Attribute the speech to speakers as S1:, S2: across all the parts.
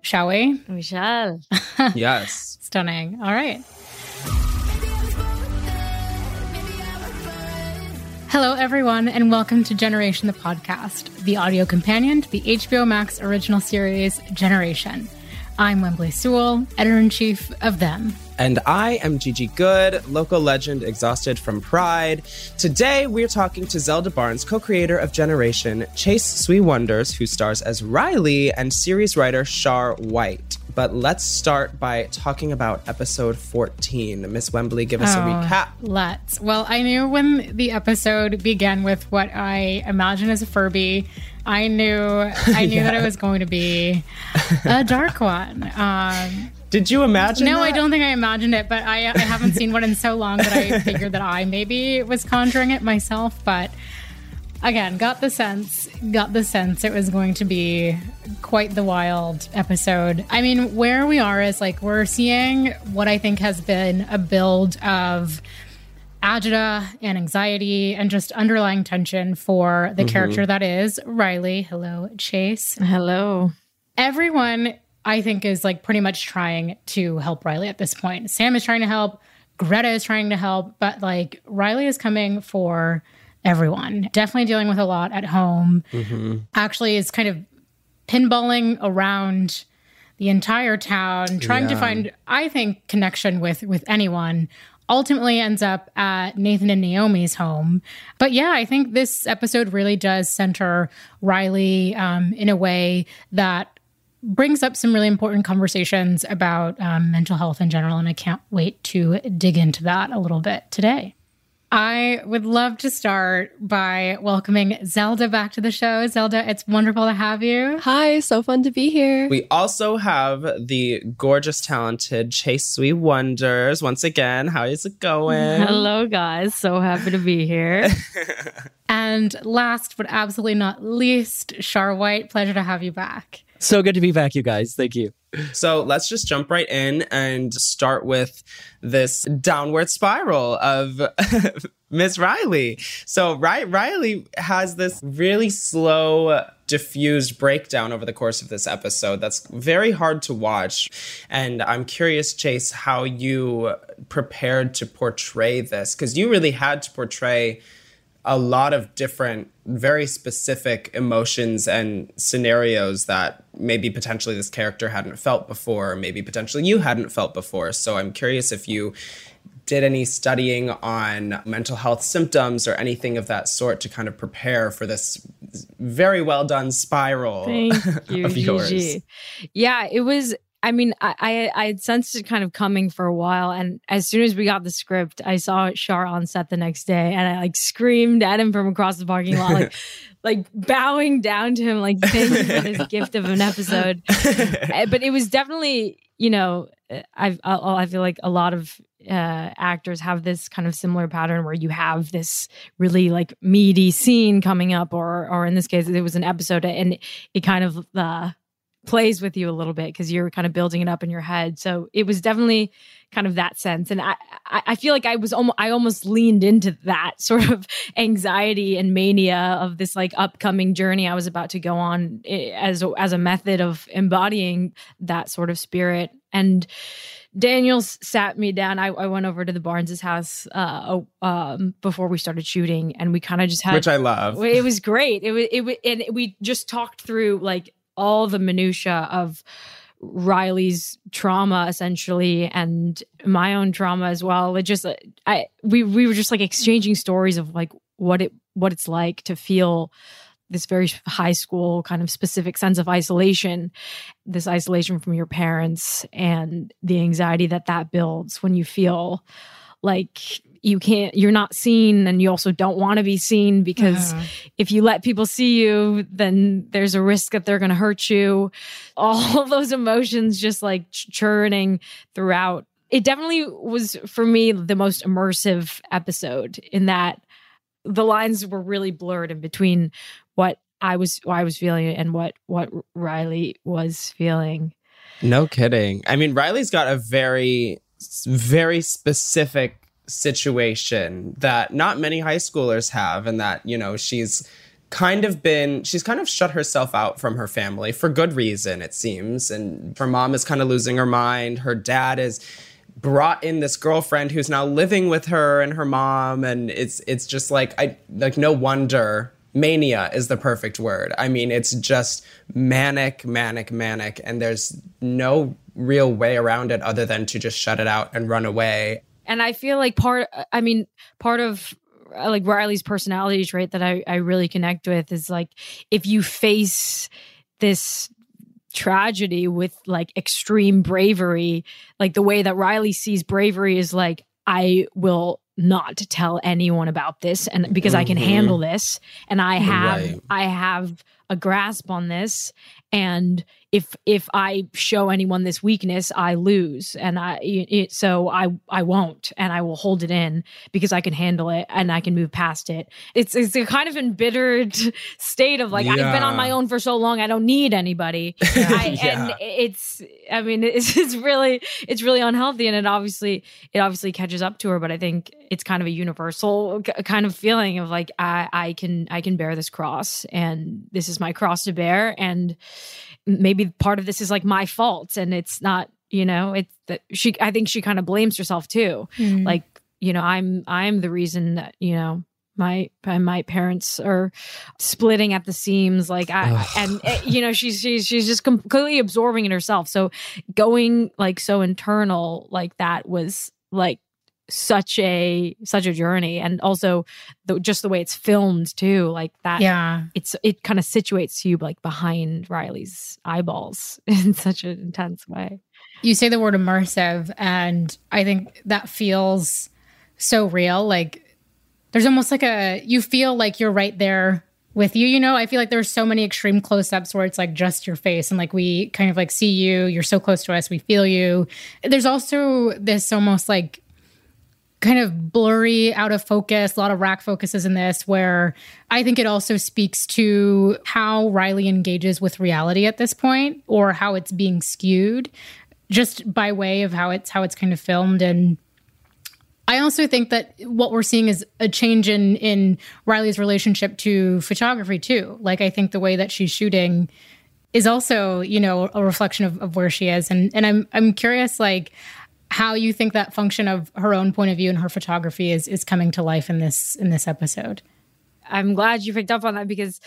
S1: Shall we?
S2: We shall.
S3: Yes.
S1: Stunning. All right. Hello, everyone, and welcome to Generation the Podcast, the audio companion to the HBO Max original series, Generation. I'm Wembley Sewell, editor-in-chief of Them.
S3: And I am Gigi Good, local legend exhausted from Pride. Today, we're talking to Zelda Barnes, co-creator of Generation, Chase Sui Wonders, who stars as Riley, and series writer Char White. But let's start by talking about episode 14. Miss Wembley, give us a recap.
S1: Let's. Well, I knew when the episode began with what I imagine as a Furby, I knew that it was going to be a dark one.
S3: Did you imagine
S1: No,
S3: that?
S1: I don't think I imagined it, but I haven't seen one in so long that I figured that I maybe was conjuring it myself. But again, got the sense it was going to be quite the wild episode. I mean, where we are is like we're seeing what I think has been a build of agita and anxiety and just underlying tension for the character that is Riley. Hello, Chase.
S2: Hello.
S1: Everyone, I think, is like pretty much trying to help Riley at this point. Sam is trying to help. Greta is trying to help. But like Riley is coming for everyone. Definitely dealing with a lot at home. Actually is kind of pinballing around the entire town, trying to find, I think, connection with anyone. Ultimately ends up at Nathan and Naomi's home. But yeah, I think this episode really does center Riley in a way that brings up some really important conversations about mental health in general. And I can't wait to dig into that a little bit today. I would love to start by welcoming Zelda back to the show. Zelda, it's wonderful to have you.
S4: Hi, so fun to be here.
S3: We also have the gorgeous, talented Chase Sui Wonders. Once again, how is it going?
S2: Hello, guys. So happy to be here.
S1: And last but absolutely not least, Char White. Pleasure to have you back.
S5: So good to be back, you guys. Thank you.
S3: So let's just jump right in and start with this downward spiral of Miss Riley. So Riley has this really slow, diffused breakdown over the course of this episode that's very hard to watch. And I'm curious, Chase, how you prepared to portray this, because you really had to portray a lot of different, very specific emotions and scenarios that maybe potentially this character hadn't felt before, or maybe potentially you hadn't felt before. So I'm curious if you did any studying on mental health symptoms or anything of that sort to kind of prepare for this very well done spiral.
S2: Thank you,
S3: of yours.
S2: Gigi. Yeah, it was. I mean, I had sensed it kind of coming for a while. And as soon as we got the script, I saw Char on set the next day and I like screamed at him from across the parking lot, like bowing down to him, like thank you for this gift of an episode. But it was definitely, you know, I feel like a lot of actors have this kind of similar pattern where you have this really like meaty scene coming up, or in this case, it was an episode and it kind of plays with you a little bit because you're kind of building it up in your head. So it was definitely kind of that sense. And I feel like I almost leaned into that sort of anxiety and mania of this like upcoming journey I was about to go on as a method of embodying that sort of spirit. And Daniel sat me down. I went over to the Barnes' house before we started shooting, and we kind of just had,
S3: which I love.
S2: It was great. And we just talked through like all the minutia of Riley's trauma, essentially, and my own trauma as well. It just, we were just like exchanging stories of like what it's like to feel this very high school kind of specific sense of isolation, this isolation from your parents, and the anxiety that builds when you feel like you're not seen, and you also don't want to be seen because if you let people see you, then there's a risk that they're going to hurt you. All of those emotions just like churning throughout. It definitely was, for me, the most immersive episode in that the lines were really blurred in between what I was feeling and what Riley was feeling.
S3: No kidding. I mean, Riley's got a very, very specific situation that not many high schoolers have, and that, you know, she's she's kind of shut herself out from her family for good reason, it seems. And her mom is kind of losing her mind. Her dad is brought in this girlfriend who's now living with her and her mom. And it's just like, no wonder. Mania is the perfect word. I mean, it's just manic. And there's no real way around it other than to just shut it out and run away.
S2: And I feel like part of like Riley's personality trait that I really connect with is like, if you face this tragedy with like extreme bravery, like the way that Riley sees bravery is like, I will not tell anyone about this, and because I can handle this, and I have a grasp on this, and if I show anyone this weakness, I lose, and so I won't, and I will hold it in because I can handle it and I can move past it. It's a kind of embittered state of like, I've been on my own for so long, I don't need anybody. And it's really unhealthy, and it obviously catches up to her. But I think it's kind of a universal kind of feeling of like, I can bear this cross, and this is my cross to bear, and maybe part of this is like my fault, and it's not, it's that I think she kind of blames herself too. Like, I'm the reason that, my parents are splitting at the seams. Like she's just completely absorbing in herself. So going like so internal like that was like such a journey. And also just the way it's filmed too, like that. Yeah, it kind of situates you like behind Riley's eyeballs in such an intense way.
S1: You say the word immersive, and I think that feels so real. Like there's almost like you feel like you're right there with you. I feel like there's so many extreme close-ups where it's like just your face, and like we kind of like see you're so close to us, we feel you. There's also this almost like kind of blurry, out of focus, a lot of rack focuses in this, where I think it also speaks to how Riley engages with reality at this point, or how it's being skewed just by way of how it's kind of filmed. And I also think that what we're seeing is a change in Riley's relationship to photography too. Like, I think the way that she's shooting is also, a reflection of where she is. And I'm curious, like, how you think that function of her own point of view and her photography is coming to life in this episode.
S2: I'm glad you picked up on that, because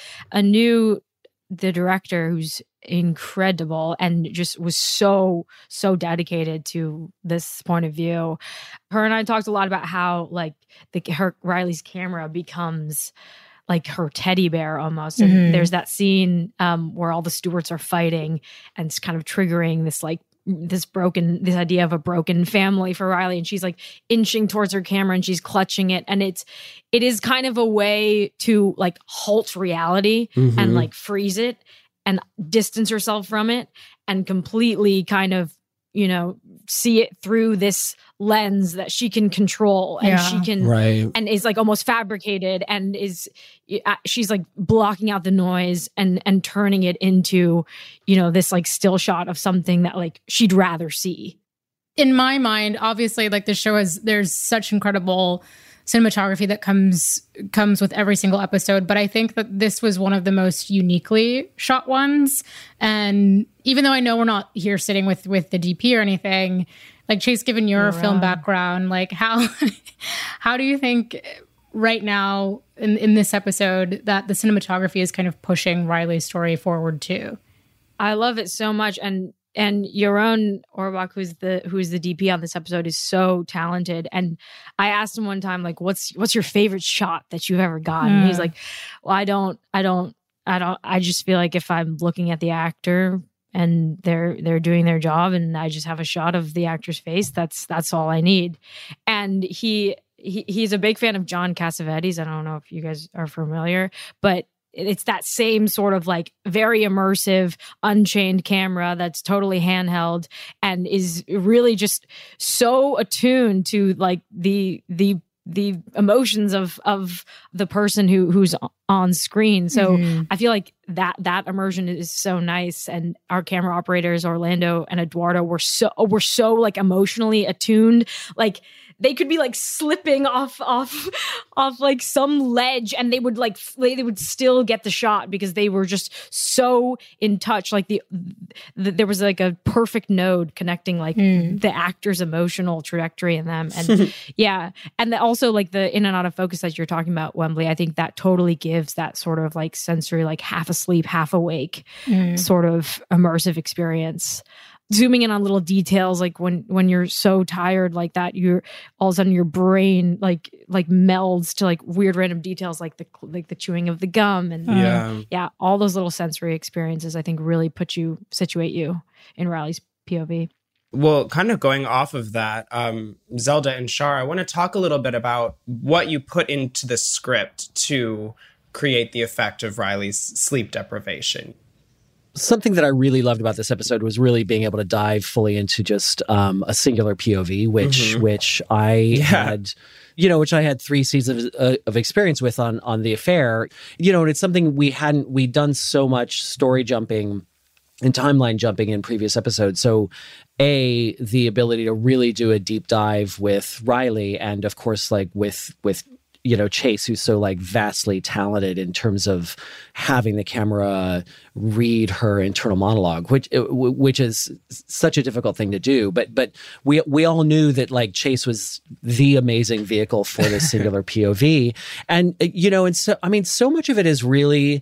S2: the director, who's incredible and just was so dedicated to this point of view. Her and I talked a lot about how like Riley's camera becomes like her teddy bear almost. And there's that scene where all the Stewarts are fighting, and it's kind of triggering this like this idea of a broken family for Riley, and she's like inching towards her camera and she's clutching it, and it is kind of a way to like halt reality and like freeze it and distance herself from it and completely kind of see it through this lens that she can control, and she can, and is like almost fabricated, and she's like blocking out the noise and turning it into, this like still shot of something that like she'd rather see.
S1: In my mind, obviously, like the show there's such incredible cinematography that comes with every single episode, but I think that this was one of the most uniquely shot ones. And even though I know we're not here sitting with the DP or anything, like Chase, given your film background, like how do you think right now in this episode that the cinematography is kind of pushing Riley's story forward too?
S2: I love it so much, and Yaron Orbach, who's the DP on this episode, is so talented. And I asked him one time, like, what's your favorite shot that you've ever gotten? And he's like, well, I just feel like if I'm looking at the actor and they're doing their job and I just have a shot of the actor's face, that's all I need. And he's a big fan of John Cassavetes. I don't know if you guys are familiar, but it's that same sort of like very immersive, unchained camera that's totally handheld and is really just so attuned to like the emotions of the person who's on screen. So I feel like that immersion is so nice. And our camera operators, Orlando and Eduardo, were so like emotionally attuned. Like they could be like slipping off like some ledge, and they would they would still get the shot because they were just so in touch. Like there was like a perfect node connecting like the actor's emotional trajectory in them, and yeah, and also like the in and out of focus that you're talking about, Wembley. I think that totally gives that sort of like sensory, like half asleep, half awake sort of immersive experience. Zooming in on little details, like when you're so tired like that, you're all of a sudden your brain like melds to like weird random details, like the chewing of the gum, and all those little sensory experiences, I think really situate you in Riley's POV.
S3: Well, kind of going off of that, Zelda and Shar, I want to talk a little bit about what you put into the script to create the effect of Riley's sleep deprivation.
S5: Something that I really loved about this episode was really being able to dive fully into just a singular POV, which I had, which I had 3 seasons of experience with on The Affair, and it's something we'd done so much story jumping and timeline jumping in previous episodes. So the ability to really do a deep dive with Riley, and of course, like with Chase, who's so like vastly talented in terms of having the camera read her internal monologue, which is such a difficult thing to do. But we all knew that like Chase was the amazing vehicle for this singular POV, and and so I mean, so much of it is really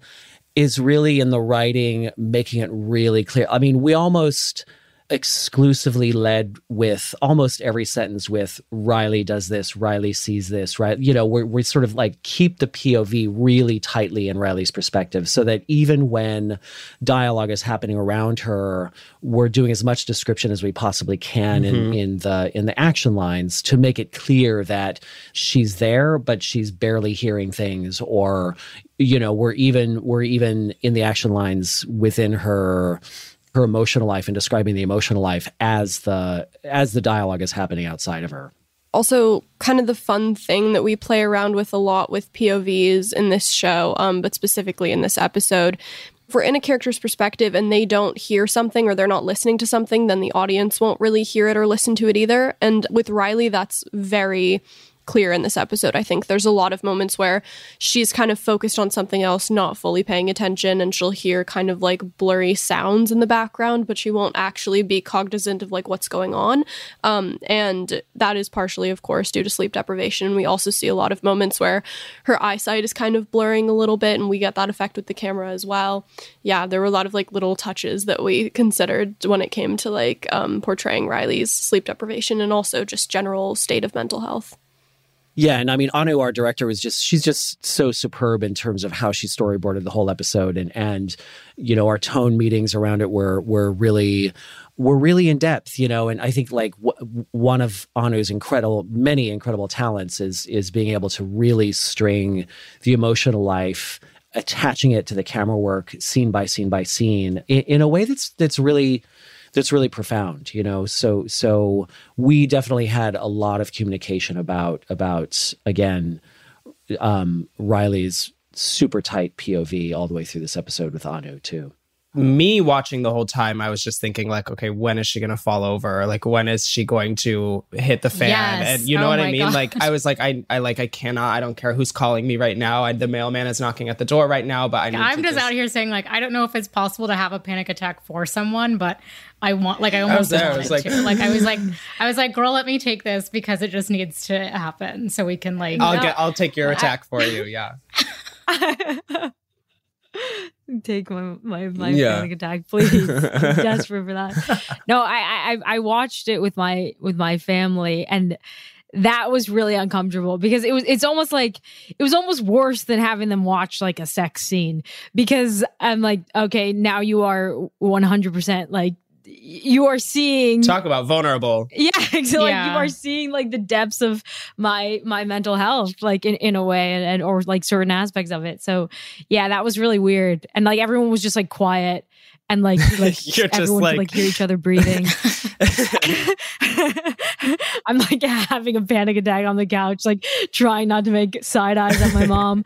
S5: in the writing, making it really clear. I mean, we almost exclusively led with almost every sentence with Riley does this, Riley sees this, right? We sort of like keep the POV really tightly in Riley's perspective, so that even when dialogue is happening around her, we're doing as much description as we possibly can in the action lines to make it clear that she's there, but she's barely hearing things, or we're even in the action lines within her emotional life and describing the emotional life as the dialogue is happening outside of her.
S4: Also, kind of the fun thing that we play around with a lot with POVs in this show, but specifically in this episode, if we're in a character's perspective and they don't hear something or they're not listening to something, then the audience won't really hear it or listen to it either. And with Riley, that's very clear in this episode. I think there's a lot of moments where she's kind of focused on something else, not fully paying attention, and she'll hear kind of like blurry sounds in the background, but she won't actually be cognizant of like what's going on. And that is partially, of course, due to sleep deprivation. We also see a lot of moments where her eyesight is kind of blurring a little bit, and we get that effect with the camera as well. Yeah, there were a lot of like little touches that we considered when it came to like portraying Riley's sleep deprivation and also just general state of mental health.
S5: Yeah, and I mean, Anu, our director, she's just so superb in terms of how she storyboarded the whole episode, and our tone meetings around it were really in depth, and I think like one of Anu's many incredible talents is being able to really string the emotional life, attaching it to the camera work, scene by scene by scene, in a way that's really profound, So we definitely had a lot of communication about again, Riley's super tight POV all the way through this episode with Anu too.
S3: Me watching the whole time, I was just thinking like, okay, when is she going to fall over? Like, when is she going to hit the fan?
S1: Yes.
S3: And you know what I mean?
S1: God.
S3: Like, I was like, I cannot, I don't care who's calling me right now. The mailman is knocking at the door right now, but I'm just
S1: out here saying like, I don't know if it's possible to have a panic attack for someone, but I almost wanted to. Like, I was like, girl, let me take this because it just needs to happen so we can like.
S3: I'll take your attack for you. Yeah.
S2: Take my panic attack, please. I'm desperate for that. No, I watched it with my family, and that was really uncomfortable because it was almost worse than having them watch like a sex scene, because I'm like, okay, now you are 100% like, you are seeing,
S3: talk about vulnerable.
S2: Yeah, exactly. Like, you are seeing like the depths of my mental health, like in a way, and or like certain aspects of it. So yeah, that was really weird. And like everyone was just like quiet, and like
S3: you're
S2: everyone
S3: just
S2: could like hear each other breathing. I'm like having a panic attack on the couch, like trying not to make side eyes at my mom.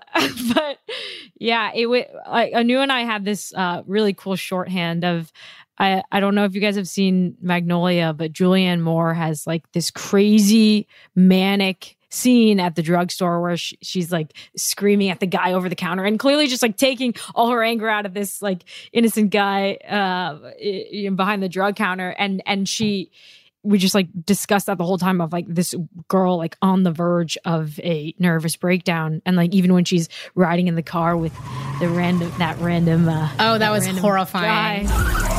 S2: But yeah, it was like Anu and I had this really cool shorthand of I don't know if you guys have seen Magnolia, but Julianne Moore has like this crazy manic scene at the drugstore where she's like screaming at the guy over the counter and clearly just like taking all her anger out of this like innocent guy behind the drug counter. And we just like discussed that the whole time of like this girl like on the verge of a nervous breakdown. And like even when she's riding in the car with the random that
S1: was horrifying.
S2: Guy.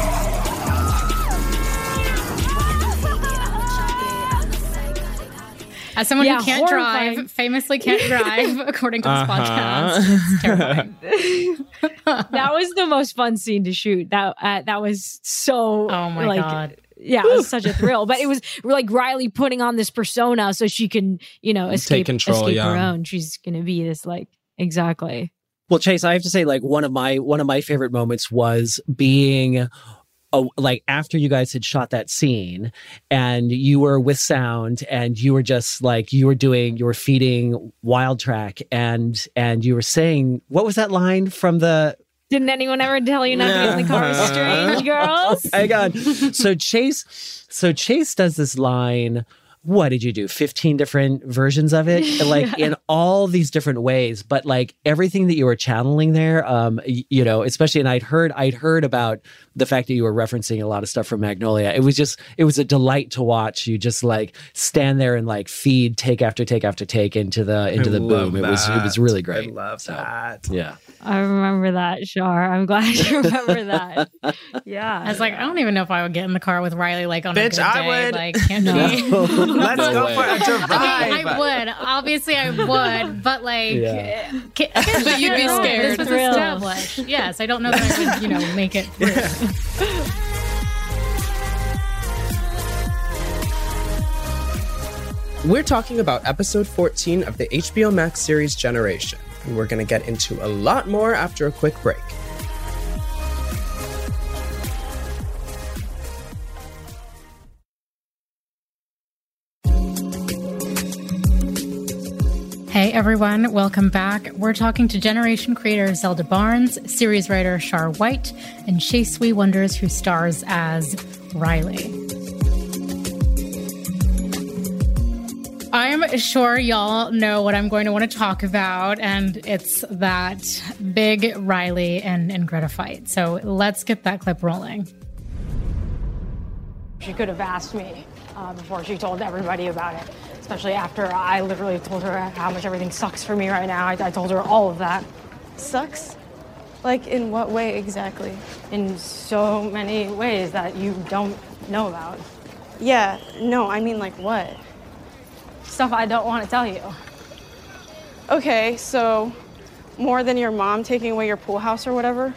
S1: As someone who can't drive, famously can't drive, according to this podcast, it's terrifying.
S2: That was the most fun scene to shoot. That was so.
S1: Oh my God.
S2: Yeah, it was such a thrill. But it was like Riley putting on this persona so she can, escape her own. She's gonna be this like exactly.
S5: Well, Chase, I have to say, like one of my favorite moments was being. Like after you guys had shot that scene and you were with sound and you were just like you were feeding Wild Track and you were saying, what was that line from the
S2: Didn't anyone ever tell you not to get in the car with strange girls?
S5: Oh my God. So Chase does this line. What did you do? 15 different versions of it, like in all these different ways. But like everything that you were channeling there, especially, and I'd heard about the fact that you were referencing a lot of stuff from Magnolia. It was a delight to watch you just like stand there and like feed take after take after take into the boom. It was really great.
S3: I love that.
S5: Yeah.
S2: I remember that, Shar. I'm glad you remember that. Yeah.
S1: I was like, I don't even know if I would get in the car with Riley like on a good day.
S3: I would.
S1: Like, can't she?
S3: Let's go for a drive.
S1: I would. Obviously, I would. But like,
S4: but you'd be scared.
S1: This was established. Yes, I don't know that I would, make it through.
S3: We're talking about episode 14 of the HBO Max series Generation, and we're going to get into a lot more after a quick break.
S1: Hey everyone, welcome back. We're talking to Generation creator Zelda Barnes, series writer Shar White, and Shea Sui Wonders, who stars as Riley. I'm sure y'all know what I'm going to want to talk about, and it's that big Riley and Greta fight. So let's get that clip rolling.
S6: She could have asked me before she told everybody about it, especially after I literally told her how much everything sucks for me right now. I told her all of that.
S7: Sucks? Like, in what way exactly?
S6: In so many ways that you don't know about.
S7: Yeah, no, I mean, like, what?
S6: Stuff I don't want to tell you.
S7: Okay, so more than your mom taking away your pool house or whatever?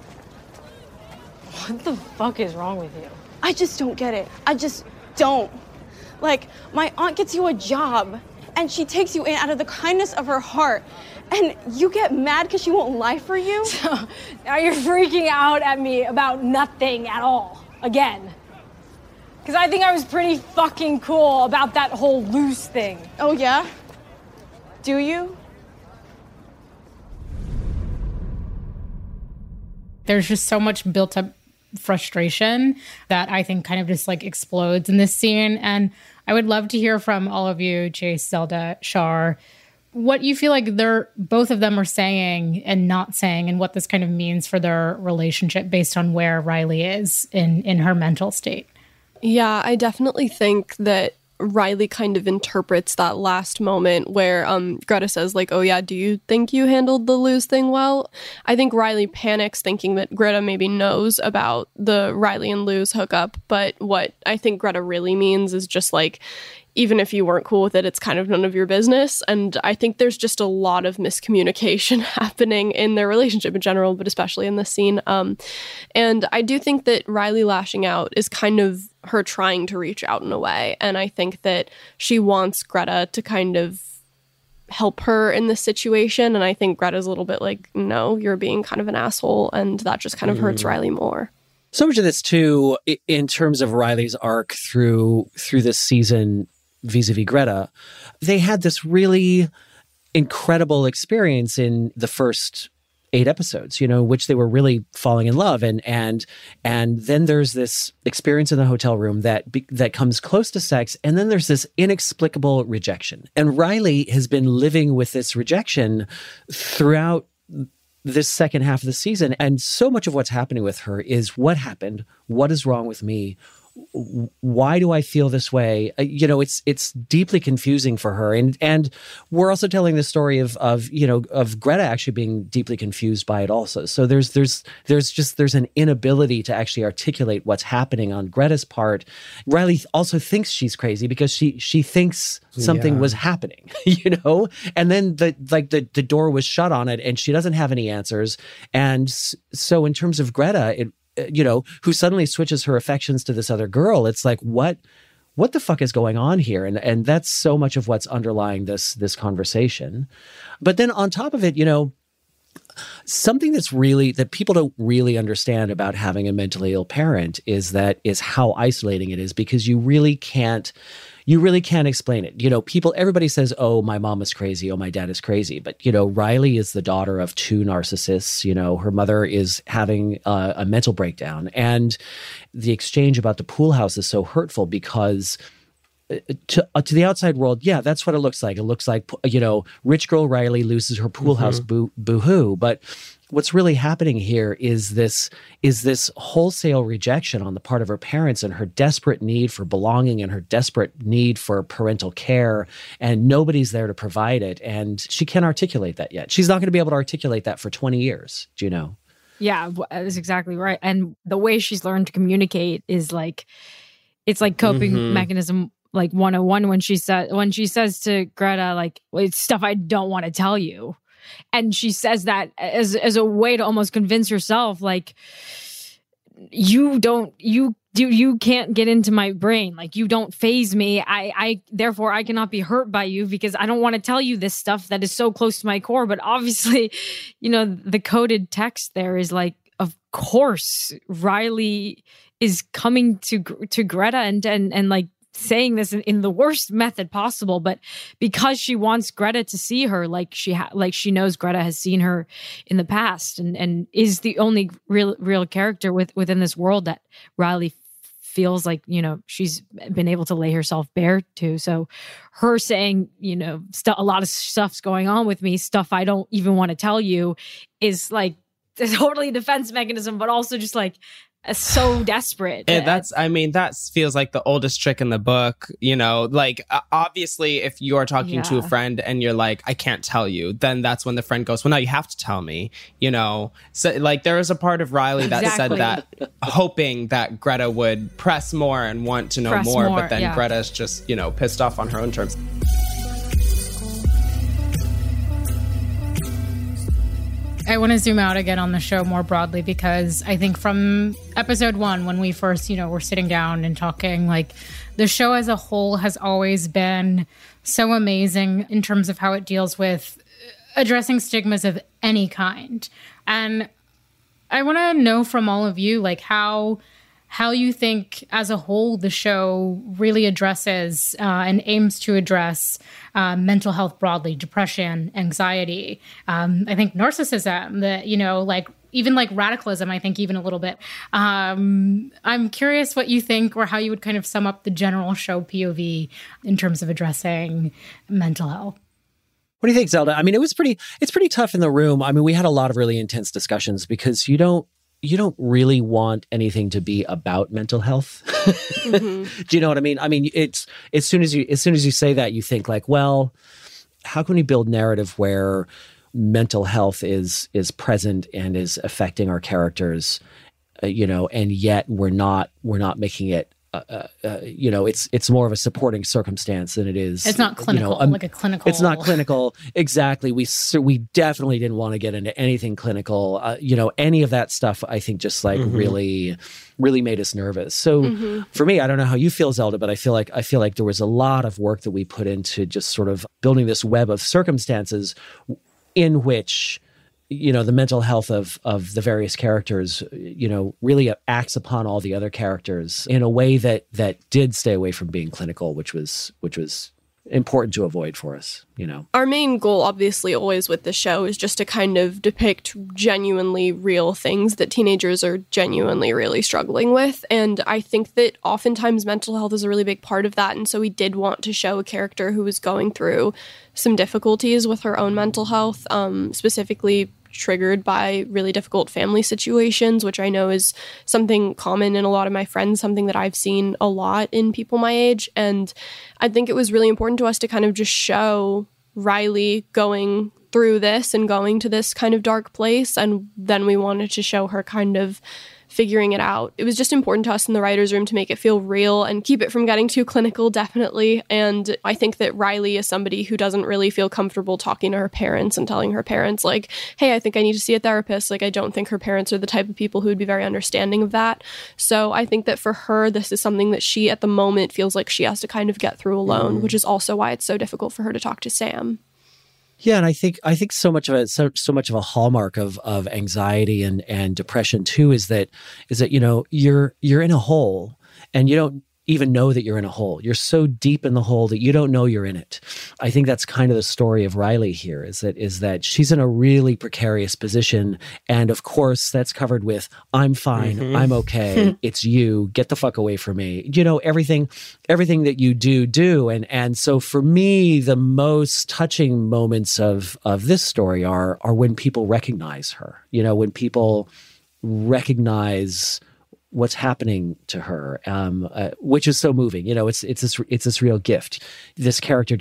S6: What the fuck is wrong with you?
S7: I just don't get it. I just don't. Like, my aunt gets you a job, and she takes you in out of the kindness of her heart, and you get mad because she won't lie for you?
S6: So, now you're freaking out at me about nothing at all, again. Because I think I was pretty fucking cool about that whole loose thing.
S7: Oh, yeah? Do you?
S1: There's just so much built up frustration that I think kind of just like explodes in this scene. And I would love to hear from all of you, Chase, Zelda, Shar, what you feel like both of them are saying and not saying, and what this kind of means for their relationship based on where Riley is in her mental state.
S4: Yeah, I definitely think that Riley kind of interprets that last moment where Greta says, like, oh yeah, do you think you handled the Luz thing well? I think Riley panics thinking that Greta maybe knows about the Riley and Luz hookup, but what I think Greta really means is just like, even if you weren't cool with it, it's kind of none of your business. And I think there's just a lot of miscommunication happening in their relationship in general, but especially in this scene. And I do think that Riley lashing out is kind of her trying to reach out in a way. And I think that she wants Greta to kind of help her in this situation. And I think Greta's a little bit like, no, you're being kind of an asshole. And that just kind of hurts Riley more.
S5: So much of this, too, in terms of Riley's arc through this season vis-a-vis Greta, they had this really incredible experience in the first 8 episodes, which they were really falling in love. And then there's this experience in the hotel room that comes close to sex. And then there's this inexplicable rejection. And Riley has been living with this rejection throughout this second half of the season. And so much of what's happening with her is what happened? What is wrong with me? Why do I feel this way? It's deeply confusing for her, and we're also telling the story of Greta actually being deeply confused by it also. So there's an inability to actually articulate what's happening on Greta's part. Riley also thinks she's crazy because she thinks something was happening, and then the door was shut on it, and she doesn't have any answers. And so in terms of Greta, who suddenly switches her affections to this other girl, it's like, what the fuck is going on here? And that's so much of what's underlying this conversation. But then on top of it, something that people don't really understand about having a mentally ill parent is how isolating it is, because you really can't explain it. Everybody says, oh, my mom is crazy. Oh, my dad is crazy. But, Riley is the daughter of 2 narcissists. Her mother is having a mental breakdown. And the exchange about the pool house is so hurtful because to the outside world, yeah, that's what it looks like. It looks like, rich girl Riley loses her pool house, boo-hoo. But what's really happening here is this wholesale rejection on the part of her parents, and her desperate need for belonging and her desperate need for parental care, and nobody's there to provide it. And she can't articulate that yet. She's not going to be able to articulate that for 20 years,
S2: Yeah, that's exactly right. And the way she's learned to communicate is it's like coping mechanism 101 when she says to Greta, it's stuff I don't want to tell you. And she says that as a way to almost convince herself, you can't get into my brain. You don't faze me. Therefore I cannot be hurt by you because I don't want to tell you this stuff that is so close to my core. But obviously, the coded text there is of course, Riley is coming to Greta and saying this in the worst method possible, but because she wants Greta to see her she knows Greta has seen her in the past and is the only real character within this world that Riley feels she's been able to lay herself bare to. So her saying, a lot of stuff's going on with me, stuff I don't even want to tell you, is totally a defense mechanism, but also just so desperate.
S3: And that feels like the oldest trick in the book, obviously if you're talking to a friend and you're like, I can't tell you, then that's when the friend goes, well, now you have to tell me, so there was a part of Riley that said that, hoping that Greta would press more and want to know more, but then Greta's just, pissed off on her own terms.
S1: I want to zoom out again on the show more broadly, because I think from episode 1, when we first, were sitting down and talking, the show as a whole has always been so amazing in terms of how it deals with addressing stigmas of any kind. And I want to know from all of you, how you think as a whole the show really addresses and aims to address mental health broadly, depression, anxiety, I think narcissism, even radicalism, I think even a little bit. I'm curious what you think, or how you would kind of sum up the general show POV in terms of addressing mental health.
S5: What do you think, Zelda? I mean, it's pretty tough in the room. I mean, we had a lot of really intense discussions because you don't really want anything to be about mental health. Do you know what I mean? I mean, it's as soon as you say that, you think well, how can we build narrative where mental health is present and is affecting our characters, and yet we're not making it. It's more of a supporting circumstance than it is.
S1: It's not clinical, like a clinical.
S5: It's not clinical. Exactly. We definitely didn't want to get into anything clinical. Any of that stuff, I think just really made us nervous. So for me, I don't know how you feel, Zelda, but I feel like there was a lot of work that we put into just sort of building this web of circumstances in which the mental health of the various characters, really acts upon all the other characters in a way that did stay away from being clinical, which was important to avoid for us, you know.
S4: Our main goal, obviously, always with the show is just to kind of depict genuinely real things that teenagers are genuinely really struggling with. And I think that oftentimes mental health is a really big part of that. And so we did want to show a character who was going through some difficulties with her own mental health, specifically triggered by really difficult family situations, which I know is something common in a lot of my friends, something that I've seen a lot in people my age. And I think it was really important to us to kind of just show Riley going through this and going to this kind of dark place. And then we wanted to show her kind of figuring it out. It was just important to us in the writer's room to make it feel real and keep it from getting too clinical, definitely. And I think that Riley is somebody who doesn't really feel comfortable talking to her parents and telling her parents, like, hey, I think I need to see a therapist. Like, I don't think her parents are the type of people who would be very understanding of that. So I think that for her, this is something that she, at the moment, feels like she has to kind of get through alone, which is also why it's so difficult for her to talk to Sam.
S5: Yeah, and I think so much of it, so much of a hallmark of anxiety and depression too is that you know you're in a hole and you don't even know that you're in a hole. You're so deep in the hole that you don't know you're in it. I think that's kind of the story of Riley here, is that she's in a really precarious position, and of course that's covered with I'm fine, I'm okay, it's you, get the fuck away from me. You know, everything that you do. And so for me, the most touching moments of this story are when people recognize her. You know, when people recognize what's happening to her, which is so moving. You know, it's this real gift. This character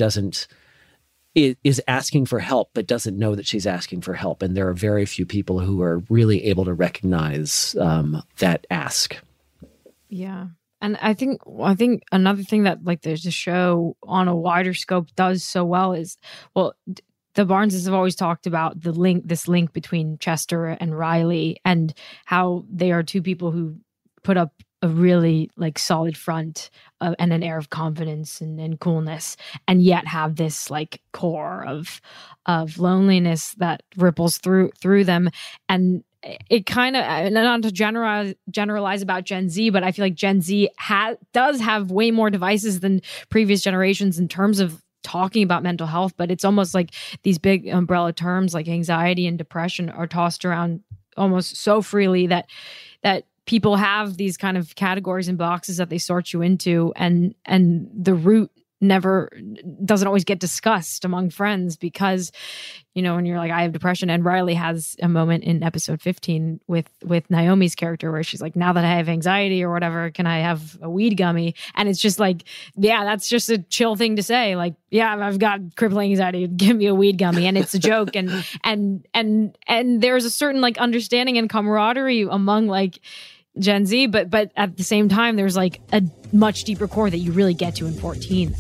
S5: is asking for help, but doesn't know that she's asking for help. And there are very few people who are really able to recognize that ask.
S2: Yeah. And I think another thing that like there's a show on a wider scope does so well is, well, the Barneses have always talked about this link between Chester and Riley and how they are two people who put up a really like solid front and an air of confidence and coolness, and yet have this like core of loneliness that ripples through them. And it kind of, not to generalize about Gen Z, but I feel like Gen Z does have way more devices than previous generations in terms of talking about mental health, but it's almost like these big umbrella terms like anxiety and depression are tossed around almost so freely that people have these kind of categories and boxes that they sort you into, and the root doesn't always get discussed among friends, because, you know, when you're like, I have depression, and Riley has a moment in episode 15 with Naomi's character where she's like, now that I have anxiety or whatever, can I have a weed gummy? And it's just like, yeah, that's just a chill thing to say. Like, yeah, I've got crippling anxiety, give me a weed gummy. And it's a joke. And there's a certain like understanding and camaraderie among like Gen Z, but at the same time, there's like a much deeper core that you really get to in 14.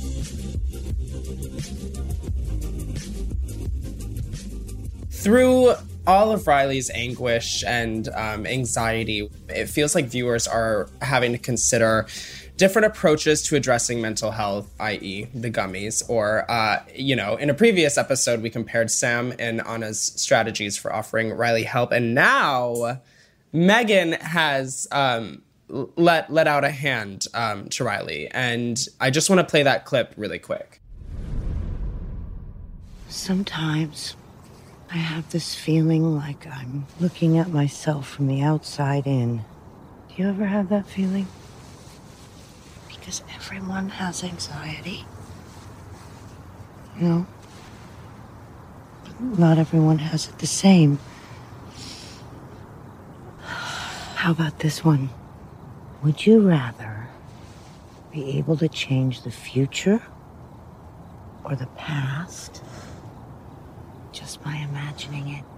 S3: Through all of Riley's anguish and anxiety, it feels like viewers are having to consider different approaches to addressing mental health, i.e. the gummies. Or, in a previous episode, we compared Sam and Anna's strategies for offering Riley help. And now Megan has let out a hand to Riley. And I just want to play that clip really quick.
S8: Sometimes I have this feeling like I'm looking at myself from the outside in. Do you ever have that feeling? Because everyone has anxiety. You know? But not everyone has it the same. How about this one? Would you rather be able to change the future or the past just by imagining it?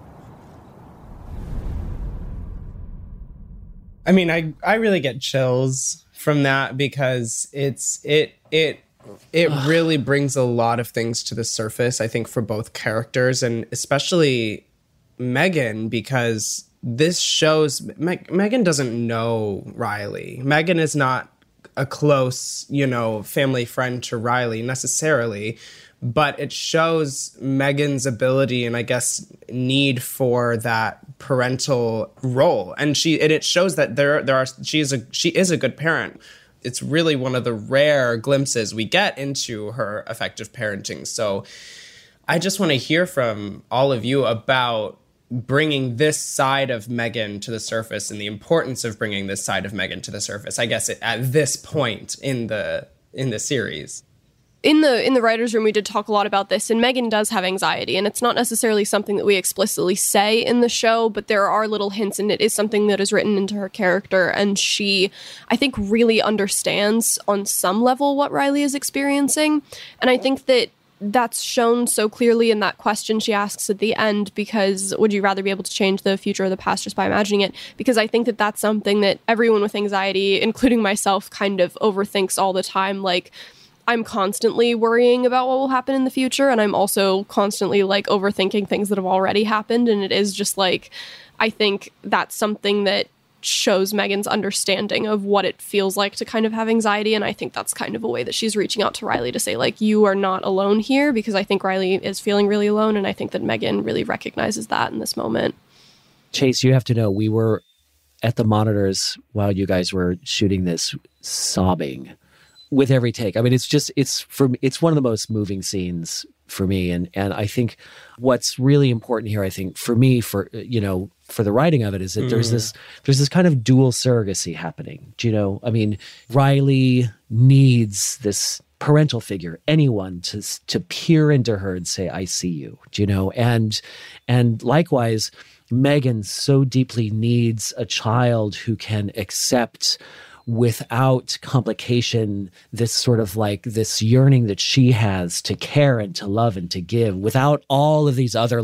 S3: I mean, I really get chills from that, because it really brings a lot of things to the surface, I think, for both characters, and especially Megan, because this shows Megan doesn't know Riley. Megan is not a close, family friend to Riley necessarily, but it shows Megan's ability and I guess need for that parental role, and it shows that she is a good parent. it's really one of the rare glimpses we get into her effective parenting. So I just want to hear from all of you about bringing this side of Megan to the surface and the importance of bringing this side of Megan to the surface, I guess, at this point in the series.
S4: In the writer's room, we did talk a lot about this, and Megan does have anxiety, and it's not necessarily something that we explicitly say in the show, but there are little hints, and it is something that is written into her character, and she, I think, really understands on some level what Riley is experiencing, and I think that that's shown so clearly in that question she asks at the end, because would you rather be able to change the future or the past just by imagining it? Because I think that that's something that everyone with anxiety, including myself, kind of overthinks all the time, like, I'm constantly worrying about what will happen in the future, and I'm also constantly like overthinking things that have already happened, and it is just like, I think that's something that shows Megan's understanding of what it feels like to kind of have anxiety, and I think that's kind of a way that she's reaching out to Riley to say, like, you are not alone here, because I think Riley is feeling really alone, and I think that Megan really recognizes that in this moment.
S5: Chase, you have to know, we were at the monitors while you guys were shooting this, sobbing with every take. I mean, it's one of the most moving scenes for me. And I think what's really important here, I think for me, for the writing of it, is that there's this kind of dual surrogacy happening. Do you know? I mean, Riley needs this parental figure, anyone to peer into her and say, I see you, do you know? And likewise, Megan so deeply needs a child who can accept without complication this sort of like this yearning that she has to care and to love and to give, without all of these other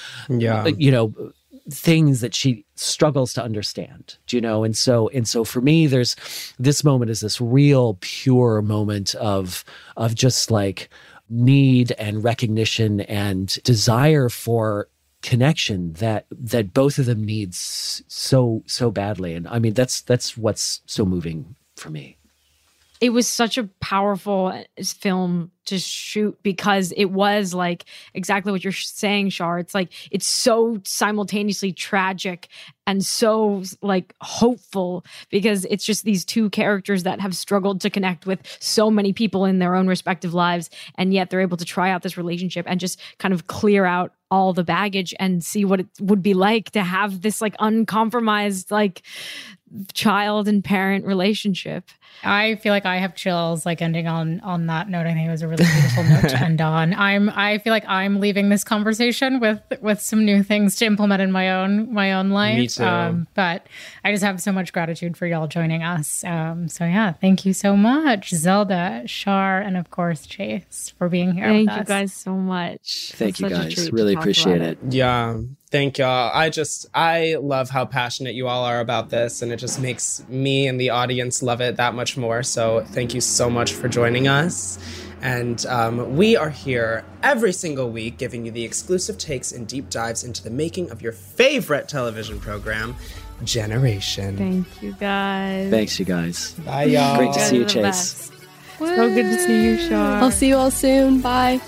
S5: things that she struggles to understand, do you know? And so for me, there's this moment is this real pure moment of just like need and recognition and desire for connection that both of them need so badly. And I mean, that's what's so moving for me.
S2: It was such a powerful film to shoot, because it was like exactly what you're saying, Shar. It's like, it's so simultaneously tragic and so like hopeful, because it's just these two characters that have struggled to connect with so many people in their own respective lives, and yet they're able to try out this relationship and just kind of clear out all the baggage and see what it would be like to have this like uncompromised like child and parent relationship.
S1: I feel like I have chills like ending on that note. I think it was a really beautiful note to end on. I feel like I'm leaving this conversation with some new things to implement in my own life.
S3: Me too.
S1: But I just have so much gratitude for y'all joining us. So yeah, thank you so much, Zelda, Shar, and of course Chase, for being here.
S2: Thank
S1: with
S2: you
S1: us.
S2: guys so much.
S5: Thank you guys. Really appreciate it.
S3: Yeah. Thank y'all. I love how passionate you all are about this, and it just makes me and the audience love it that much more. So thank you so much for joining us. And we are here every single week giving you the exclusive takes and deep dives into the making of your favorite television program, Generation.
S2: Thank you guys.
S5: Thanks, you guys.
S3: Bye, y'all.
S5: Great to see you, Chase.
S2: So good to see you, Shar.
S4: I'll see you all soon. Bye.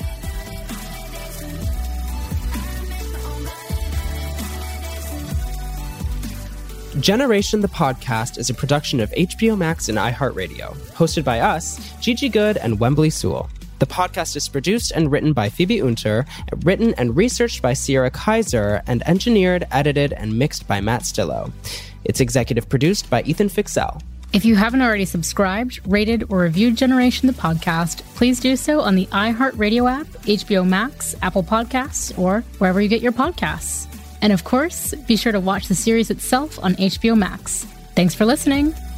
S3: Generation, the podcast, is a production of HBO Max and iHeartRadio, hosted by us, Gigi Good and Wembley Sewell. The podcast is produced and written by Phoebe Unter, written and researched by Sierra Kaiser, and engineered, edited, and mixed by Matt Stillo. It's executive produced by Ethan Fixell.
S1: If you haven't already subscribed, rated, or reviewed Generation the podcast, please do so on the iHeartRadio app, HBO Max, Apple Podcasts, or wherever you get your podcasts. And of course, be sure to watch the series itself on HBO Max. Thanks for listening.